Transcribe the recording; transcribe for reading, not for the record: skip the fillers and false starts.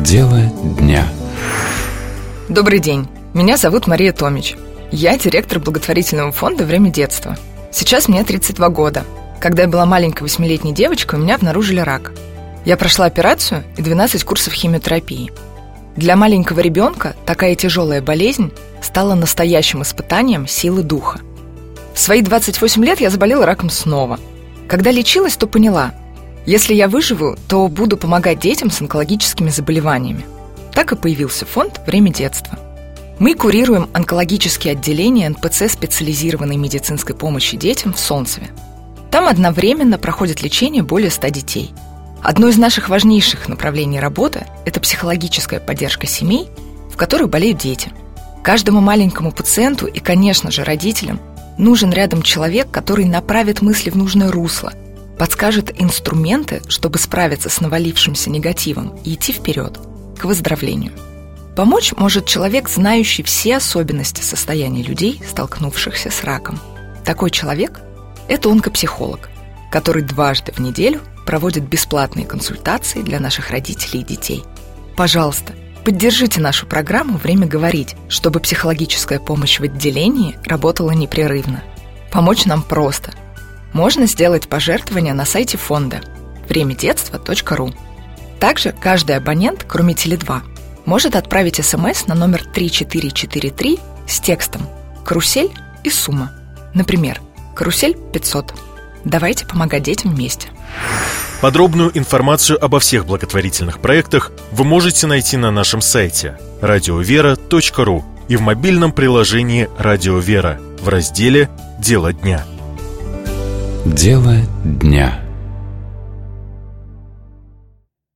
Дело дня. Добрый день, меня зовут Мария Томич. Я директор благотворительного фонда «Время детства». Сейчас мне 32 года. Когда я была маленькой 8-летней девочкой, у меня обнаружили рак. Я прошла операцию и 12 курсов химиотерапии. Для маленького ребенка такая тяжелая болезнь стала настоящим испытанием силы духа. В свои 28 лет я заболела раком снова. Когда лечилась, то поняла, если я выживу, то буду помогать детям с онкологическими заболеваниями. Так и появился фонд «Время детства». Мы курируем онкологические отделения НПЦ специализированной медицинской помощи детям в Солнцеве. Там одновременно проходит лечение более 100 детей. Одно из наших важнейших направлений работы – это психологическая поддержка семей, в которых болеют дети. Каждому маленькому пациенту и, конечно же, родителям нужен рядом человек, который направит мысли в нужное русло, подскажет инструменты, чтобы справиться с навалившимся негативом и идти вперед, к выздоровлению. Помочь может человек, знающий все особенности состояния людей, столкнувшихся с раком. Такой человек – это онкопсихолог, который дважды в неделю проводит бесплатные консультации для наших родителей и детей. Пожалуйста, поддержите нашу программу «Время говорить», чтобы психологическая помощь в отделении работала непрерывно. Помочь нам просто. Можно сделать пожертвование на сайте фонда времядетства.ру. Также каждый абонент, кроме Теле2, может отправить СМС на номер 3443 с текстом «Карусель» и сумма. Например, «Карусель 500». Давайте помогать детям вместе. Подробную информацию обо всех благотворительных проектах вы можете найти на нашем сайте radiovera.ru и в мобильном приложении «Радио Вера» в разделе «Дело дня». Дело дня.